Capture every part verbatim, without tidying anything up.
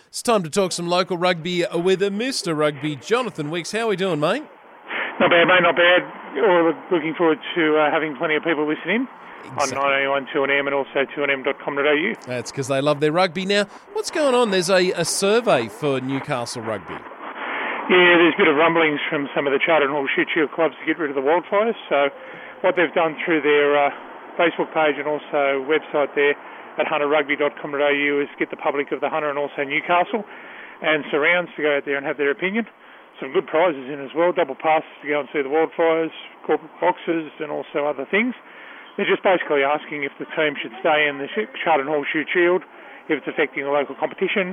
It's time to talk some local rugby with Mister Rugby, Jonathan Wicks. How are we doing, mate? Not bad, mate, not bad. All looking forward to uh, having plenty of people listening exactly. on nine eighty-one two N M and also two N M dot com dot A U. That's because they love their rugby. Now, what's going on? There's a, a survey for Newcastle Rugby. Yeah, there's a bit of rumblings from some of the Charter and Hall Shoot Shield clubs to get rid of the wildfires. So what they've done through their uh, Facebook page and also website there at hunter rugby dot com dot A U is get the public of the Hunter and also Newcastle and surrounds to go out there and have their opinion. Some good prizes in as well, double passes to go and see the wildfires, corporate boxes and also other things. They're just basically asking if the team should stay in the Charter and Hall Shoot Shield, if it's affecting the local competition,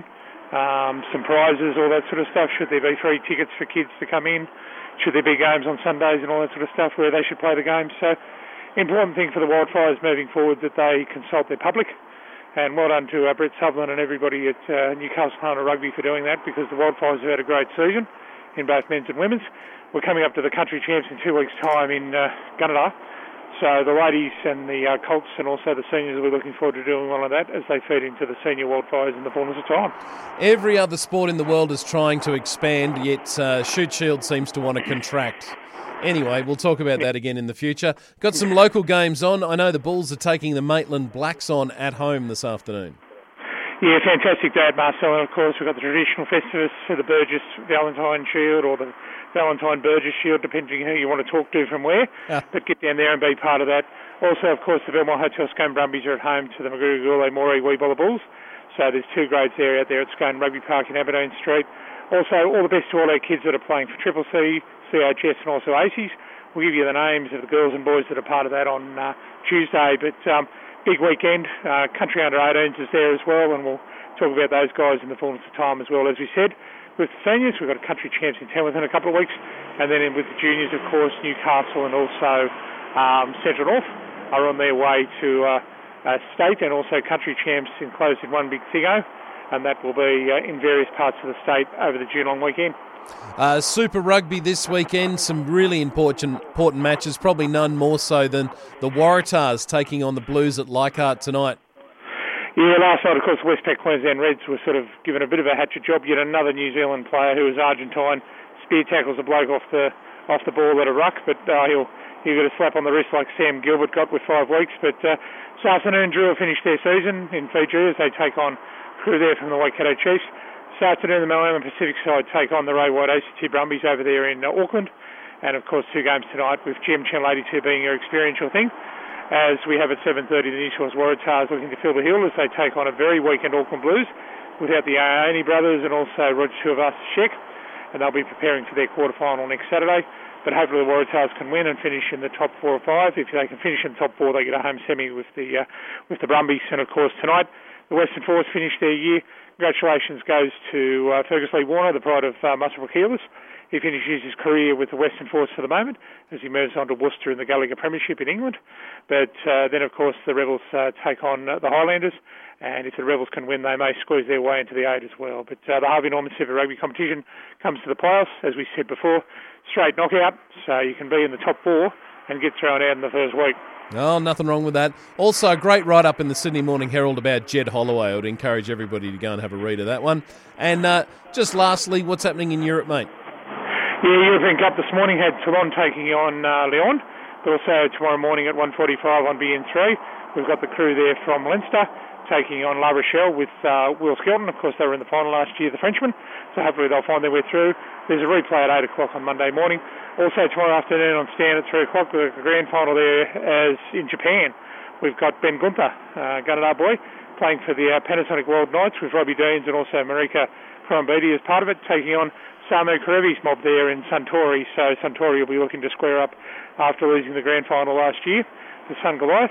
um, some prizes, all that sort of stuff. Should there be free tickets for kids to come in? Should there be games on Sundays and all that sort of stuff where they should play the games? So, important thing for the wildfires moving forward that they consult their public. And well done to uh, Brett Sutherland and everybody at uh, Newcastle Hunter Rugby for doing that, because the wildfires have had a great season in both men's and women's. We're coming up to the country champs in two weeks' time in uh, Gunnedah. So the ladies and the uh, Colts and also the seniors will be looking forward to doing all of that as they feed into the senior wildfires in the fullness of time. Every other sport in the world is trying to expand, yet uh, Shoot Shield seems to want to contract. Anyway, we'll talk about that again in the future. Got some local games on. I know the Bulls are taking the Maitland Blacks on at home this afternoon. Yeah, fantastic day at Marcel. And of course, we've got the traditional Festivus for the Burgess Valentine Shield or the Valentine Burgess Shield, depending who you want to talk to from where. Yeah. But get down there and be part of that. Also, of course, the Belmont Hotel Scone Brumbies are at home to the Magooga Moree Weebola Bulls. So there's two grades there out there at Scone Rugby Park in Aberdeen Street. Also, all the best to all our kids that are playing for Triple C, C H S and also A C E S. We'll give you the names of the girls and boys that are part of that on uh, Tuesday. But um, big weekend. Uh, Country Under eighteens is there as well, and we'll talk about those guys in the fullness of time as well. As we said, with the seniors, we've got a country champs in town within a couple of weeks. And then with the juniors, of course, Newcastle and also um, Central North are on their way to uh, uh, state and also country champs enclosed in one big thingo. And that will be uh, in various parts of the state over the June long weekend. Uh, Super Rugby this weekend, some really important important matches, probably none more so than the Waratahs taking on the Blues at Leichhardt tonight. Yeah, last night, of course, the Westpac Queensland Reds were sort of given a bit of a hatchet job. Yet another New Zealand player who was Argentine spear tackles a bloke off the off the ball at a ruck, but uh, he'll he'll get a slap on the wrist like Sam Gilbert got with five weeks. But uh, this afternoon, Drew will finish their season in Fiji as they take on crew there from the Waikato Chiefs. This afternoon, the Malayalam Pacific side take on the Ray White A C T Brumbies over there in uh, Auckland. And, of course, two games tonight with G M Channel eighty-two being your experiential thing. As we have at seven thirty, the New Shores Waratahs looking to fill the hill as they take on a very weakened Auckland Blues without the Aoni brothers and also Roger Tuivasa-Sheck. And they'll be preparing for their quarter-final next Saturday. But hopefully the Waratahs can win and finish in the top four or five. If they can finish in the top four, they get a home semi with the uh, with the Brumbies. And, of course, tonight, the Western Force finished their year. Congratulations goes to uh, Fergus Lee Warner, the pride of uh, Muswellbrook Healers. He finishes his career with the Western Force for the moment as he moves on to Worcester in the Gallagher Premiership in England. But uh, then, of course, the Rebels uh, take on uh, the Highlanders. And if the Rebels can win, they may squeeze their way into the eight as well. But uh, the Harvey Norman Super Rugby competition comes to the playoffs, as we said before. Straight knockout, so you can be in the top four and get thrown out in the first week. Oh, nothing wrong with that. Also, a great write-up in the Sydney Morning Herald about Jed Holloway. I would encourage everybody to go and have a read of that one. And uh, just lastly, what's happening in Europe, mate? Yeah, European Cup this morning had Toulon taking on uh, Lyon, but also tomorrow morning at one forty-five on B N three. We've got the crew there from Leinster taking on La Rochelle with uh, Will Skelton. Of course, they were in the final last year, the Frenchman, so hopefully they'll find their way through. There's a replay at eight o'clock on Monday morning. Also tomorrow afternoon on Stan at three o'clock, the grand final there as in Japan. We've got Ben Gunther, uh, Gunnedah boy, playing for the uh, Panasonic World Knights with Robbie Deans and also Marika Kurambidi as part of it, taking on Samu Karevi's mob there in Suntory. So Suntory will be looking to square up after losing the grand final last year to Sun Goliath.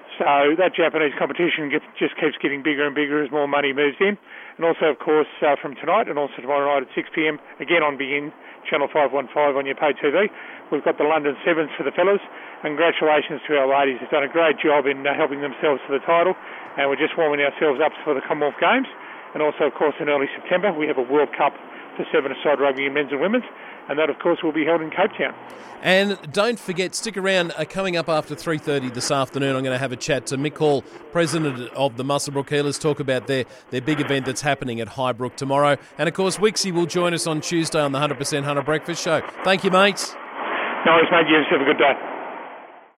So that Japanese competition gets, just keeps getting bigger and bigger as more money moves in. And also, of course, uh, from tonight and also tomorrow night at six p.m, again on B N, Channel five fifteen on your pay T V, we've got the London Sevens for the fellas. And congratulations to our ladies. They've done a great job in uh, helping themselves to the title. And we're just warming ourselves up for the Commonwealth Games. And also, of course, in early September, we have a World Cup for seven-a-side rugby in men's and women's, and that, of course, will be held in Cape Town. And don't forget, stick around. Uh, coming up after three thirty this afternoon, I'm going to have a chat to Mick Hall, president of the Muswellbrook Healers, talk about their, their big event that's happening at Highbrook tomorrow. And, of course, Wixie will join us on Tuesday on the one hundred percent Hunter Breakfast Show. Thank you, mates. No worries, mate. You have a good day.